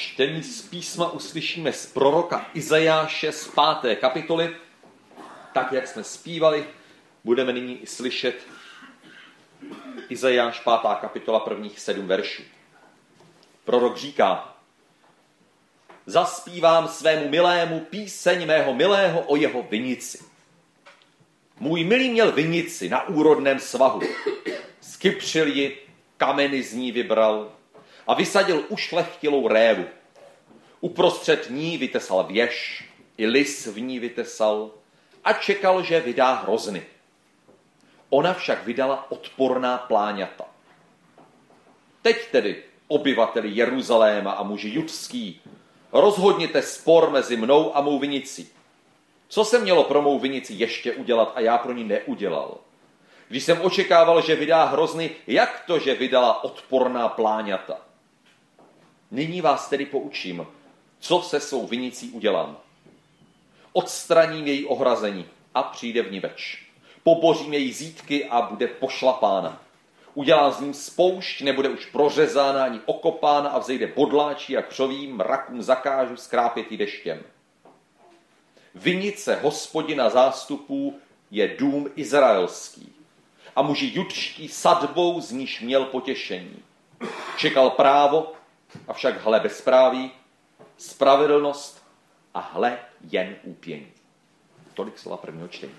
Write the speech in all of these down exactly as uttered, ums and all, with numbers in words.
čtení z písma uslyšíme z proroka Izajáše z páté kapitoly. Tak, jak jsme zpívali, budeme nyní i slyšet Izajáš pátá kapitola prvních sedm veršů. Prorok říká: Zaspívám svému milému píseň mého milého o jeho vinici. Můj milý měl vinici na úrodném svahu. Skypřil ji, kameny z ní vybral a vysadil ušlechtilou révu. Uprostřed ní vytesal věž, i lis v ní vytesal a čekal, že vydá hrozny. Ona však vydala odporná pláňata. Teď tedy, obyvateli Jeruzaléma a muži judský, rozhodněte spor mezi mnou a mou vinicí. Co se mělo pro mou vinici ještě udělat a já pro ní neudělal? Když jsem očekával, že vydá hrozny, jak to, že vydala odporná pláňata? Nyní vás tedy poučím, co se svou vinicí udělám. Odstraním její ohrazení a přijde vniveč. Pobořím její zítky a bude pošlapána. Udělám z ní spoušť, nebude už prořezána ani okopána a vzejde bodláčí a křovím, mrakům zakážu skrápět jí deštěm. Vinice Hospodina zástupů je dům izraelský a muži judští sadbou, z níž měl potěšení. Čekal právo, avšak hle bezpráví, spravedlnost a hle jen úpění. Tolik slova prvního čtení.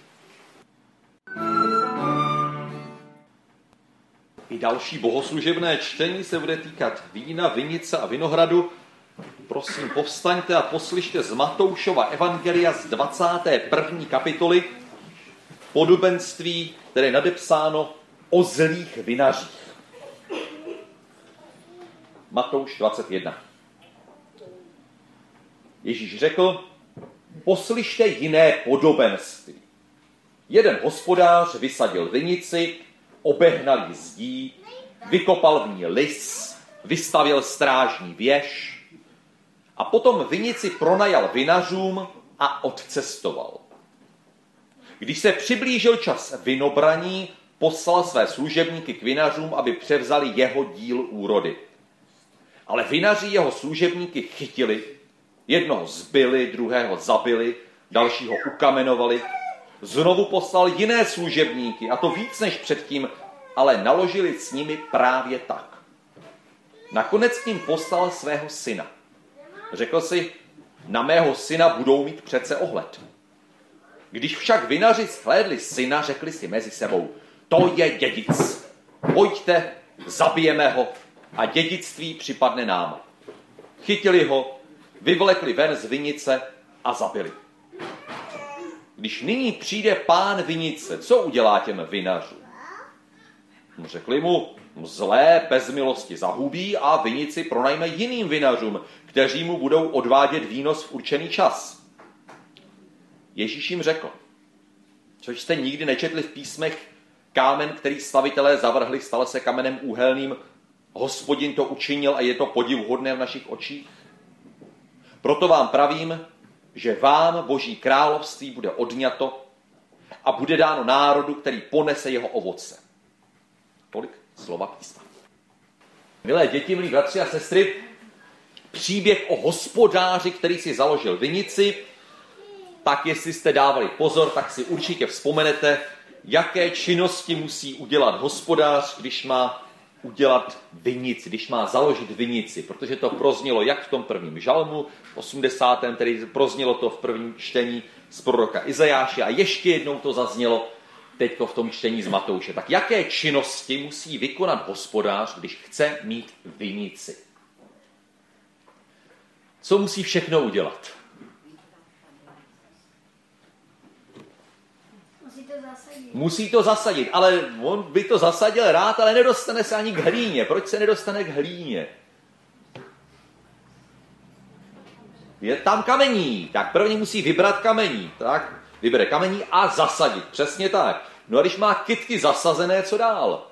I další bohoslužebné čtení se bude týkat vína, vinice a vinohradu. Prosím, povstaňte a poslyšte z Matoušova evangelia z dvacáté první kapitoly podobenství, které je nadepsáno o zlých vinařích. Matouš dvacet jedna. Ježíš řekl: Poslyšte jiné podobenství. Jeden hospodář vysadil vinici, obehnal ji zdí, vykopal v ní lis, vystavil strážní věž a potom vinici pronajal vinařům a odcestoval. Když se přiblížil čas vinobraní, poslal své služebníky k vinařům, aby převzali jeho díl úrody. Ale vinaři jeho služebníky chytili, jednoho zbili, druhého zabili, dalšího ukamenovali. Znovu poslal jiné služebníky, a to víc než předtím, ale naložili s nimi právě tak. Nakonec k ním poslal svého syna. Řekl si: na mého syna budou mít přece ohled. Když však vinaři shlédli syna, řekli si mezi sebou: to je dědic. Pojďte, zabijeme ho a dědictví připadne nám. Chytili ho, vyvlekli ven z vinice a zabili. Když nyní přijde pán vinice, co udělá těm vinařům? Řekli mu: zlé bez milosti zahubí a vinici pronajme jiným vinařům, kteří mu budou odvádět výnos v určený čas. Ježíš jim řekl, což jste nikdy nečetli v písmech: kámen, který stavitelé zavrhli, stal se kamenem úhelným. Hospodin to učinil a je to podivuhodné v našich očích. Proto vám pravím, že vám Boží království bude odňato a bude dáno národu, který ponese jeho ovoce. Tolik slova písma. Milé děti, milí bratři a sestry, příběh o hospodáři, který si založil vinici. Tak jestli jste dávali pozor, tak si určitě vzpomenete, jaké činnosti musí udělat hospodář, když má udělat vinici, když má založit vinici, protože to proznělo jak v tom prvním žalmu, osmdesátém, tedy proznělo to v prvním čtení z proroka Izajáše a ještě jednou to zaznělo teďko v tom čtení z Matouše. Tak jaké činnosti musí vykonat hospodář, když chce mít vinici? Co musí všechno udělat? Musí to zasadit, ale on by to zasadil rád, ale nedostane se ani k hlíně. Proč se nedostane k hlíně? Je tam kamení, tak první musí vybrat kamení, tak vybere kamení a zasadit, přesně tak. No a když má kytky zasazené, co dál?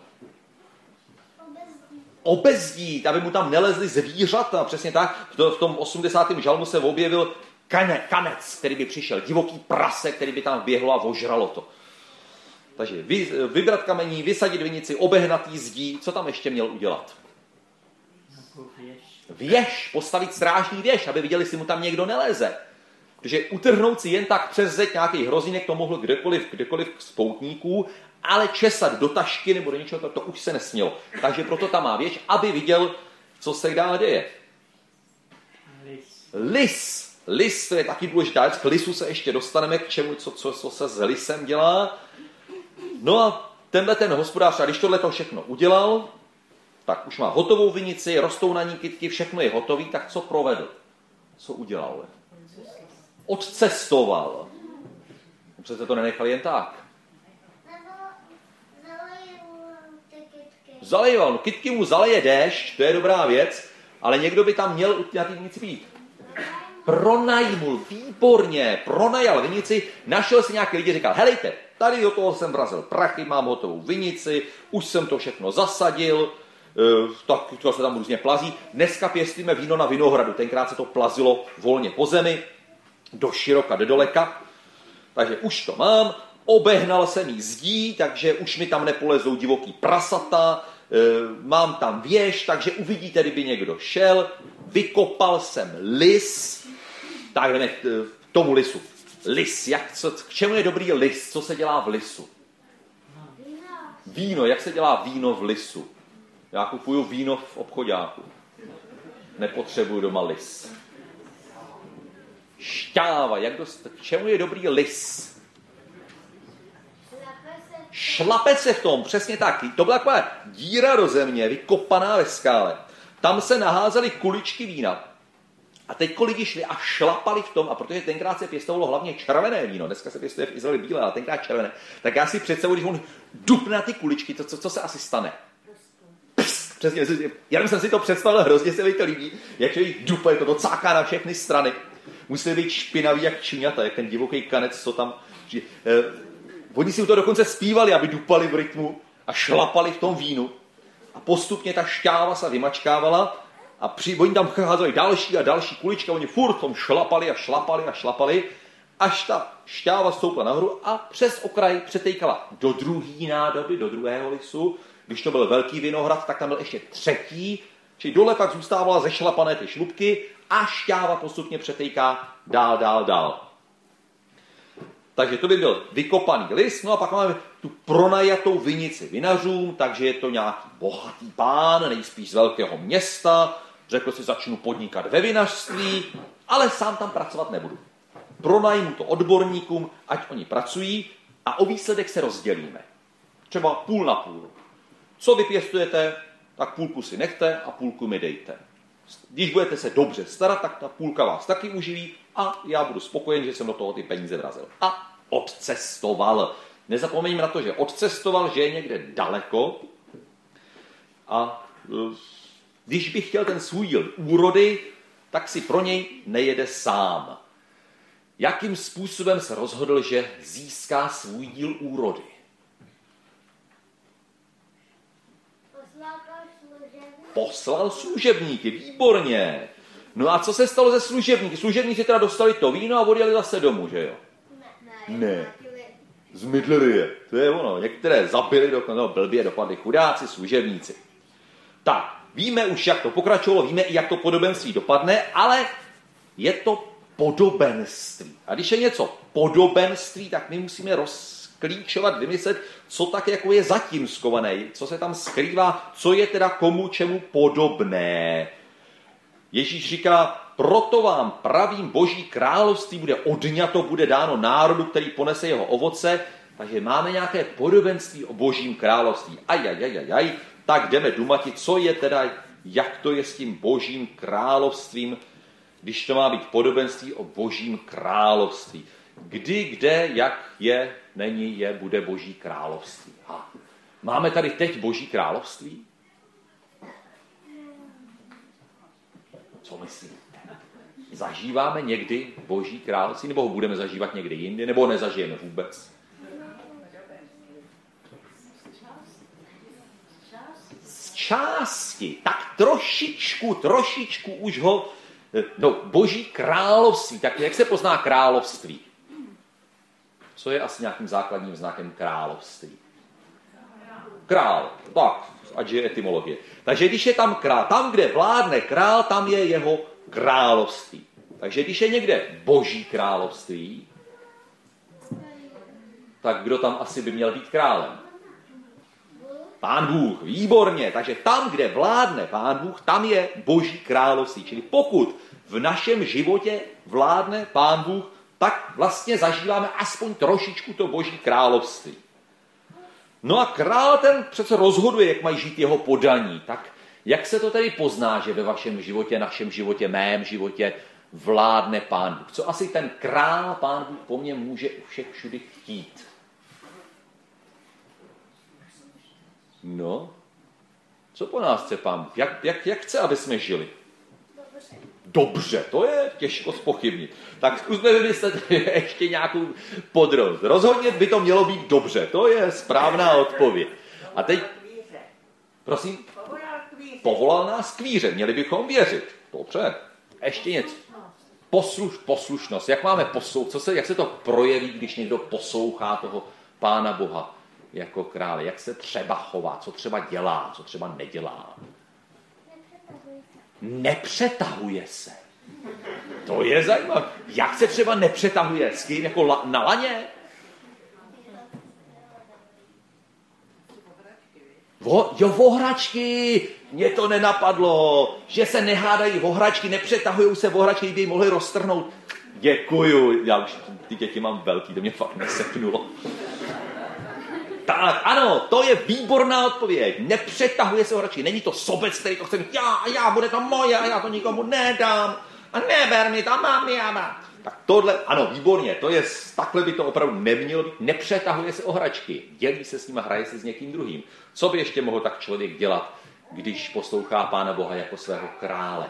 Obezdít, aby mu tam nelezly zvířata, přesně tak. V tom osmdesátém žalmu se objevil kane, kanec, který by přišel, divoký prase, který by tam běhlo a ožralo to. Takže vy, vybrat kamení, vysadit vinici, obehnat jí zdí. Co tam ještě měl udělat? věž, postavit strážní věž, aby viděli, jestli mu tam někdo neleze. Protože utrhnout si jen tak přes zeď nějaký hrozinek to mohl kdekoliv, kdekoliv z poutníků, ale česat do tašky nebo do něčeho, to, to už se nesmělo. Takže proto tam má věž, aby viděl, co se dál děje. Lis. Lis. Lis, to je taky důležitá věc. K lisu se ještě dostaneme, k čemu, co, co, co se s lisem dělá. No a tenhle ten hospodář, a když tohle to všechno udělal, tak už má hotovou vinici, rostou na ní kytky, všechno je hotový, tak co provedl? Co udělal? Odcestoval. Přece to nenechali jen tak. Zalejval. No, kytky mu zaleje déšť, to je dobrá věc, ale někdo by tam měl na té vinici být. Pronajmul, výborně, pronajal vinici, našel si nějaký lidi, říkal, helejte, tady do toho jsem vrazil prachy, mám hotovou vinici, už jsem to všechno zasadil, tak to se tam různě plazí. Dneska pěstíme víno na vinohradu, tenkrát se to plazilo volně po zemi, do široka, do doleka, takže už to mám, obehnal jsem jí zdí, takže už mi tam nepolezou divoký prasata, mám tam věž, takže uvidíte, kdyby někdo šel, vykopal jsem lis, tak jdeme k tomu lisu. Lis, jak, co, k čemu je dobrý lis, co se dělá v lisu? Víno, jak se dělá víno v lisu? Já kupuju víno v obchoďáku. Nepotřebuju doma lis. Šťáva, jak dost, k čemu je dobrý lis? Šlape se v tom, přesně tak. To byla taková díra do země, vykopaná ve skále. Tam se naházely kuličky vína. A teď lidi šli a šlapali v tom, a protože tenkrát se pěstovalo hlavně červené víno, dneska se pěstuje v Izraeli bílé, ale tenkrát červené, tak já si představuji, když on dupne na ty kuličky, to, co, co se asi stane? Pst, přesně, já jsem si to představil, hrozně se mi to líbí, jak člověk dupe, to docáká na všechny strany. Musí být špinavý jak čuňata, jak ten divoký kanec, co tam... Že, eh, oni si to dokonce zpívali, aby dupali v rytmu a šlapali v tom vínu. A postupně ta šťáva se vymačkávala a při, oni tam házeli další a další kulička, oni furt tom šlapali a šlapali a šlapali, až ta šťáva stoupla nahoru a přes okraj přetejkala do druhé nádoby, do druhého lisu. Když to byl velký vinohrad, tak tam byl ještě třetí, čili dole pak zůstávala zešlapané ty šlupky a šťáva postupně přetejká dál, dál, dál. Takže to by byl vykopaný lis, no a pak máme tu pronajatou vinici vinařům, takže je to nějaký bohatý pán, nejspíš z velkého města, řekl si, začnu podnikat ve vinařství, ale sám tam pracovat nebudu. Pronajmu to odborníkům, ať oni pracují a o výsledek se rozdělíme. Třeba půl na půl. Co vypěstujete, tak půlku si nechte a půlku mi dejte. Když budete se dobře starat, tak ta půlka vás taky uživí a já budu spokojen, že jsem do toho ty peníze vrazil. A odcestoval. Nezapomeňme na to, že odcestoval, že je někde daleko a když bych chtěl ten svůj díl úrody, tak si pro něj nejede sám. Jakým způsobem se rozhodl, že získá svůj díl úrody? Poslal služebníky, výborně. No a co se stalo ze služebníky? Služebníci teda dostali to víno a odjeli zase domů, že jo? Ne. ne. Zmydlili je. To je ono. Některé zabili, dokonce no, blbě dopadli chudáci, služebníci. Tak, víme už, jak to pokračovalo, víme i, jak to podobenství dopadne, ale je to podobenství. A když je něco podobenství, tak my musíme rozklíčovat, vymyslet, co tak jako je zatím skované, co se tam skrývá, co je teda komu čemu podobné. Ježíš říká, proto vám pravím, Boží království bude odňato, bude dáno národu, který ponese jeho ovoce, takže máme nějaké podobenství o Božím království. Ajajajajaj, tak jdeme dumatit, co je teda, jak to je s tím Božím královstvím, když to má být podobenství o Božím království. Kdy, kde, jak je, není, je, bude Boží království. Ha. Máme tady teď Boží království? Co myslíte? Zažíváme někdy Boží království, nebo ho budeme zažívat někdy jindy, nebo ho nezažijeme vůbec? Z části. Tak trošičku, trošičku už ho... No, Boží království. Tak jak se pozná království? Co je asi nějakým základním znakem království? Král. Tak, ať je etymologie. Takže když je tam král, tam, kde vládne král, tam je jeho království. Takže když je někde boží království, tak kdo tam asi by měl být králem? Pán Bůh, výborně. Takže tam, kde vládne Pán Bůh, tam je boží království. Čili pokud v našem životě vládne Pán Bůh, tak vlastně zažíváme aspoň trošičku to boží království. No a král ten přece rozhoduje, jak mají žít jeho podaní. Tak jak se to tedy pozná, že ve vašem životě, našem životě, mém životě vládne Pán Bůh? Co asi ten král Pán Bůh po mně může u všech všudy chtít? No, co po nás chce Pán Bůh? Jak, jak, jak chce, aby jsme žili? Dobře. Dobře, to je těžko zpochybnit. Tak zkusme vymyslet ještě nějakou podrobnost. Rozhodně by to mělo být dobře, to je správná odpověď. A teď, prosím, povolal nás k víře, měli bychom věřit. Dobře, ještě něco. Posluš, poslušnost, jak máme poslouchat, co se, jak se to projeví, když někdo poslouchá toho Pána Boha jako krále, jak se třeba chová, co třeba dělá, co třeba nedělá. Nepřetahuje se. To je zajímavé. Jak se třeba nepřetahuje? S kým? Jako la, na laně? Vo, jo, vohračky. Mně to nenapadlo, že se nehádají vohračky, nepřetahují se vohračky, kdyby ji mohli roztrhnout. Děkuju. Já už ty děti mám velký, to mě fakt neseknulo. Tak, ano, to je výborná odpověď. Nepřetahuje se vohračky. Není to sobec, který to chce mít já a já, bude to moje a já to nikomu nedám. A neber mi to, mám já. Tak tohle, ano, výborně, to je, takhle by to opravdu nemělo být. Nepřetahuje se o hračky. Dělí se s ním a hraje se s někým druhým. Co by ještě mohl tak člověk dělat, když poslouchá Pána Boha jako svého krále?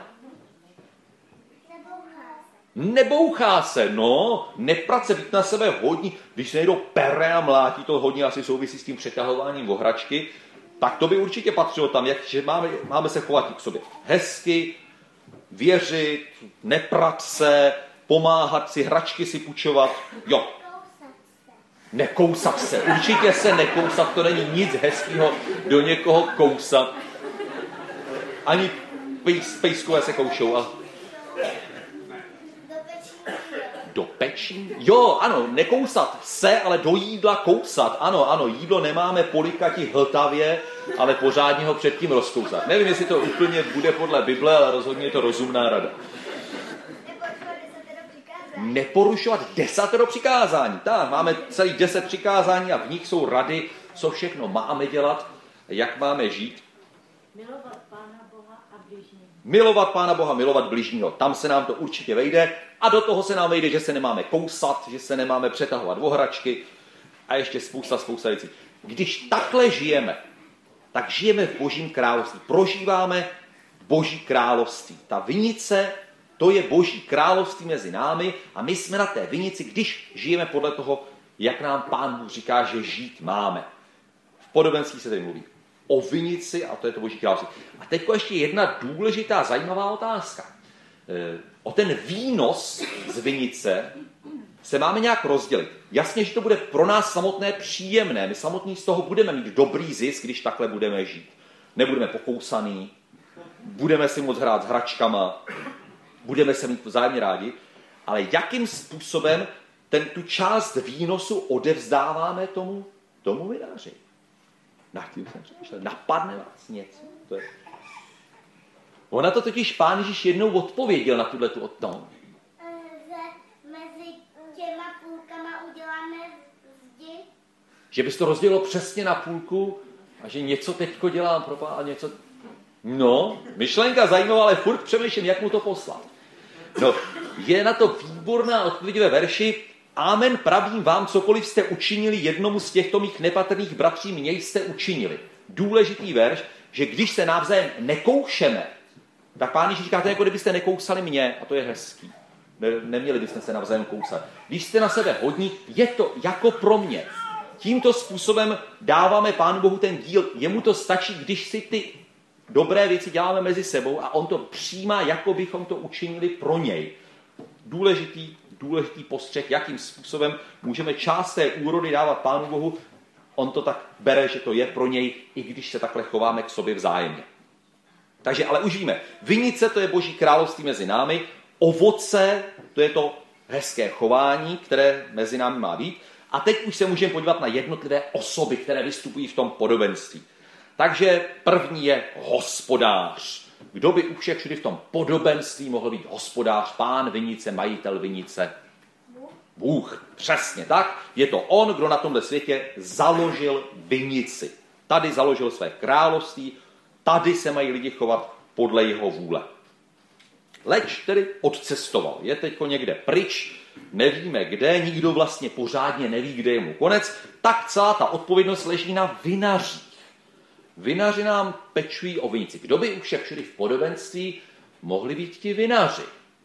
Nebouchá se, no, neprace, být na sebe hodní, když se někdo pere a mlátí, to hodně asi souvisí s tím přetahováním vohračky, tak to by určitě patřilo tam, jak, že máme, máme se chovat k sobě hezky, věřit, neprat se, pomáhat si, hračky si půjčovat, jo. Nekousat se, určitě se nekousat, to není nic hezkého do někoho kousat. Ani pejs, pejskové se koušou, ale... Do pečí? Jo, ano, nekousat se, ale do jídla kousat. Ano, ano, jídlo nemáme polikati hltavě, ale pořádně ho předtím rozkousat. Nevím, jestli to úplně bude podle Bible, ale rozhodně je to rozumná rada. Neporušovat desatero přikázání. Tak, máme celý deset přikázání a v nich jsou rady, co všechno máme dělat, jak máme žít. Milovat Pána Boha a bližního. Milovat Pána Boha, milovat bližního. Tam se nám to určitě vejde. A do toho se nám vejde, že se nemáme kousat, že se nemáme přetahovat vohračky a ještě spousta, spousta věcí. Když takhle žijeme, tak žijeme v Božím království. Prožíváme Boží království. Ta vinice, to je Boží království mezi námi a my jsme na té vinici, když žijeme podle toho, jak nám Pán Bůh říká, že žít máme. V podobenství se tady mluví o vinici a to je to Boží království. A teď ještě jedna důležitá, zajímavá otázka. O ten výnos z vinice se máme nějak rozdělit. Jasně, že to bude pro nás samotné příjemné. My samotní z toho budeme mít dobrý zisk, když takhle budeme žít. Nebudeme pokousaný, budeme si moc hrát s hračkama, budeme se mít vzájemně rádi, ale jakým způsobem ten, tu část výnosu odevzdáváme tomu, tomu vinaři? Na tím jsem přemýšlel. Napadne vás něco? To je... Ona to totiž Pán Ježíš jednou odpověděl na tuhle tu odpověď. Mezi těma půlkama uděláme zdi. Že bys to rozdělil přesně na půlku a že něco teďko dělám pro Pána a něco... No, myšlenka zajímavá, ale furt přemýšlím, jak mu to poslat. No, je na to výborná odpověď ve verši Amen, pravím vám, cokoliv jste učinili jednomu z těchto mých nepatrných bratří, mě jste učinili. Důležitý verš, že když se navzájem nekoušeme, tak Pán Ježíš říká, to jako kdybyste nekousali mě, a to je hezký. Ne, neměli byste se navzájem kousat. Když jste na sebe hodní, je to jako pro mě. Tímto způsobem dáváme Pánu Bohu ten díl. Jemu to stačí, když si ty dobré věci děláme mezi sebou a on to přijímá, jako bychom to učinili pro něj. Důležitý, důležitý postřeh, jakým způsobem můžeme část té úrody dávat Pánu Bohu On to tak bere, že to je pro něj, i když se takhle chováme k sobě vzájemně. Takže ale už víme, vinice to je Boží království mezi námi, ovoce to je to hezké chování, které mezi námi má být. A teď už se můžeme podívat na jednotlivé osoby, které vystupují v tom podobenství. Takže první je hospodář. Kdo by u všech všude v tom podobenství mohl být hospodář, pán vinice, majitel vinice? Bůh. Přesně tak. Je to on, kdo na tomhle světě založil vinici. Tady založil své království, tady se mají lidi chovat podle jeho vůle. Leč tedy odcestoval. Je teďko někde pryč, nevíme kde, nikdo vlastně pořádně neví, kde je mu konec, tak celá ta odpovědnost leží na vinařích. Vinaři nám pečují o vinici. Kdo by u všech všude v podobenství mohli být ti vinaři?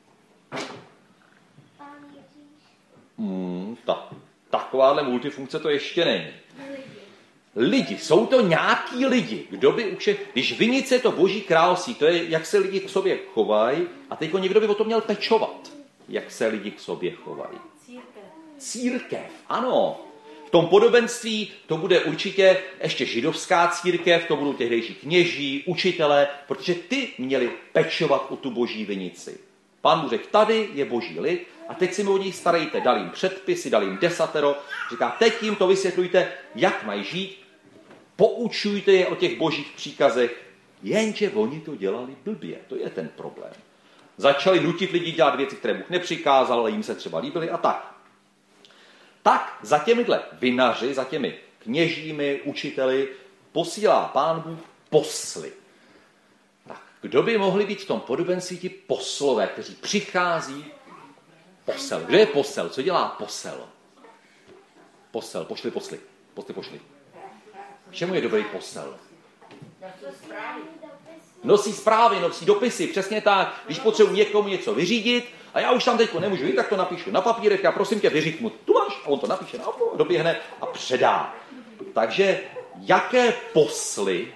Hmm, ta, takováhle multifunkce to ještě není. Lidi, jsou to nějaký lidi. Kdo by u všech, když vinice je to Boží království, to je, jak se lidi k sobě chovají, a teď někdo by o to měl pečovat. Jak se lidi k sobě chovají. Církev. Církev, ano. V tom podobenství to bude určitě ještě židovská církev, to budou tehdejší kněží, učitelé, protože ty měli pečovat o tu Boží vinici. Pán Bůh řekl, tady je Boží lid a teď si mi o nich starejte, dal jim předpisy, dal jim desatero, říká, teď jim to vysvětlujte, jak mají žít, poučujte je o těch božích příkazech, jenže oni to dělali blbě, to je ten problém. Začali nutit lidi dělat věci, které Bůh nepřikázal, ale jim se třeba líbily a tak. Tak za těmihle vinaři, za těmi kněžími, učiteli posílá Pán Bůh posly. Tak kdo by mohli být v tom podobenství ti poslové, kteří přichází? Posel. Kdo je posel? Co dělá posel? Posel, pošli posly. Posly pošli. Čemu je dobrý posel? Nosí zprávy, nosí dopisy, přesně tak. Když potřebuji někomu něco vyřídit, a já už tam teďko nemůžu jít, tak to napíšu na papírech a prosím tě, vyřiď mu, tu máš, a on to napíše, a doběhne a předá. Takže jaké posly?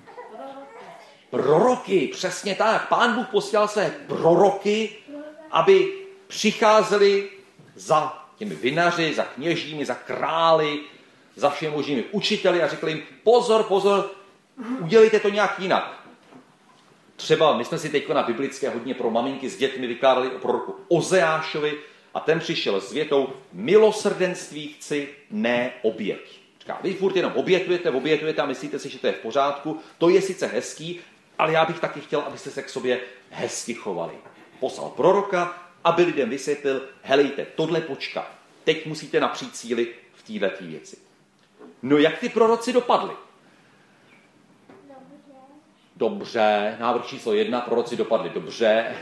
Proroky, přesně tak. Pán Bůh posílal své proroky, aby přicházeli za těmi vinaři, za kněžími, za králi, za všemi možnými učiteli a řekli jim, pozor, pozor, udělejte to nějak jinak. Třeba my jsme si teď na biblické hodně pro maminky s dětmi vykládali o proroku Ozeášovi a ten přišel s větou milosrdenství chci, ne oběť. Říká, vy furt jenom obětujete, obětujete a myslíte si, že to je v pořádku. To je sice hezký, ale já bych taky chtěl, abyste se k sobě hezky chovali. Poslal proroka, aby lidem vysvětlil, helejte, tohle počká. Teď musíte napřít síly v této věci. No jak ty proroci dopadli? Dobře, návrh číslo jedna, proroci dopadli dobře.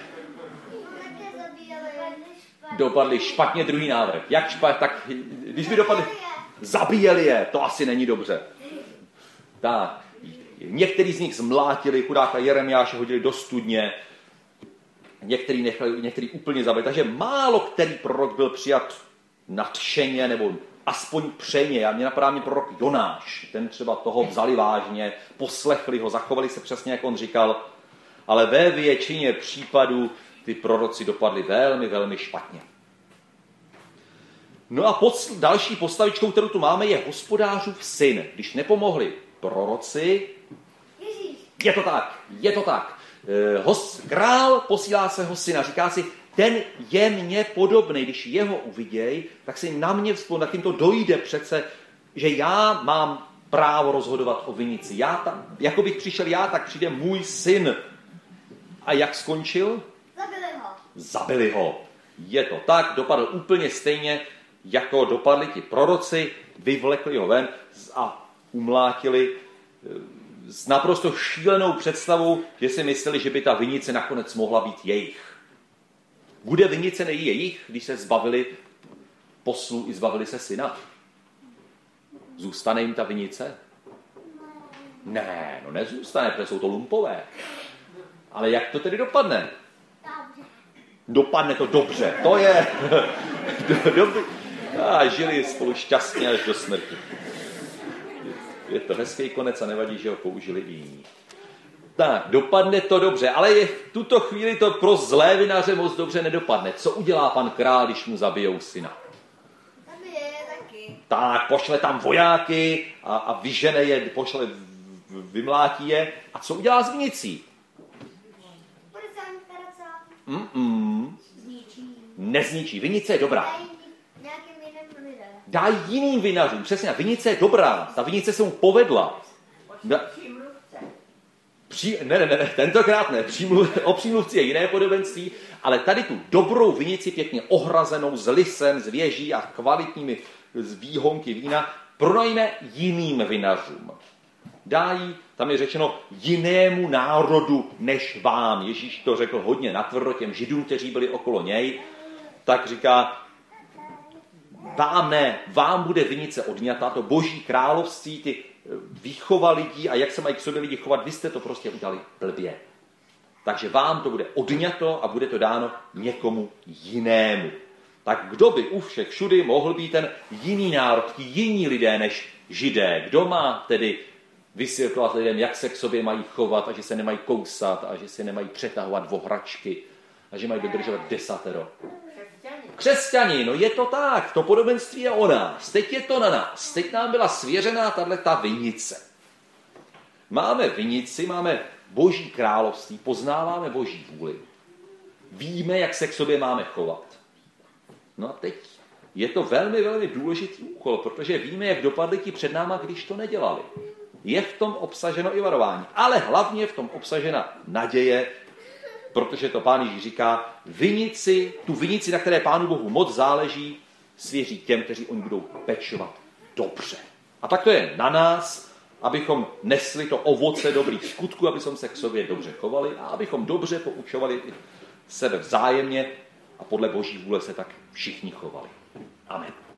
Dopadli špatně, druhý návrh. Jak špatně, tak když by dopadli, zabíjeli je, to asi není dobře. Tak, některý z nich zmlátili, chudáka Jeremiáše hodili do studně, některý nechali, některý úplně zabili. Takže málo který prorok byl přijat nadšeně, nebo aspoň přejmě. Já mě napadá mě prorok Jonáš. Ten třeba toho vzali vážně, poslechli ho, zachovali se přesně, jak on říkal. Ale ve většině případů ty proroci dopadli velmi, velmi špatně. No a pod, další postavičkou, kterou tu máme, je hospodářův syn. Když nepomohli proroci, je to tak, je to tak. E, hos, král posílá svého syna, říká si, ten je mně podobný, když jeho uviděj, tak si na mě vzpomíná, tak jim to dojde přece, že já mám právo rozhodovat o vinici. Já tam, jako bych přišel já, tak přijde můj syn. A jak skončil? Zabili ho. Zabili ho. Je to tak, dopadl úplně stejně, jako dopadli ti proroci, vyvlekli ho ven a umlátili s naprosto šílenou představou, že si mysleli, že by ta vinice nakonec mohla být jejich. Bude vinice nejí jejich, když se zbavili poslů i zbavili se syna? Zůstane jim ta vinice? Ne, no nezůstane, protože jsou to lumpové. Ale jak to tedy dopadne? Dopadne to dobře, to je dobře. A žili spolu šťastně až do smrti. Je to hezký konec a nevadí, že ho použili i jiní. Tak, dopadne to dobře, ale je v tuto chvíli to pro zlé vinaře moc dobře nedopadne. Co udělá pan král, když mu zabijou syna? Zabije taky. tak pošle tam vojáky a, a vyžene je, pošle, vymlátí je. A co udělá s vinicí? Mm-mm. Nezničí. Vinice je dobrá. Dá jiným vinařům. Přesně, vinice je dobrá. Ta vinice se mu povedla. Da... Při... Ne, ne, ne, tentokrát ne. Přímluv... O přímluvci je jiné podobenství, ale tady tu dobrou vinici pěkně ohrazenou s lisem, s věží a kvalitními výhonky vína pronajme jiným vinařům. Dá jí, tam je řečeno, jinému národu než vám. Ježíš to řekl hodně natvrdo těm židům, kteří byli okolo něj. Tak říká, vám ne, vám bude vinice odňata, to boží království, ty výchova lidí a jak se mají k sobě lidi chovat, vy jste to prostě udělali blbě. Takže vám to bude odňato a bude to dáno někomu jinému. Tak kdo by u všech všudy mohl být ten jiný národ, ti jiní lidé než židé? Kdo má tedy vysvětlovat lidem, jak se k sobě mají chovat a že se nemají kousat a že se nemají přetahovat vohračky a že mají dodržovat desatero? Křesťani, no je to tak, to podobenství je o nás, teď je to na nás, teď nám byla svěřená tato vinice. Máme vinici, máme boží království, poznáváme boží vůli, víme, jak se k sobě máme chovat. No a teď je to velmi, velmi důležitý úkol, protože víme, jak dopadli ti před náma, když to nedělali. Je v tom obsaženo i varování, ale hlavně je v tom obsažena naděje, protože to Pán Ježíš říká, vinici, tu vinici, na které Pánu Bohu moc záleží, svěří těm, kteří oni budou pečovat dobře. A tak to je na nás, abychom nesli to ovoce dobrých skutků, abychom se k sobě dobře chovali a abychom dobře poučovali sebe vzájemně a podle boží vůle se tak všichni chovali. Amen.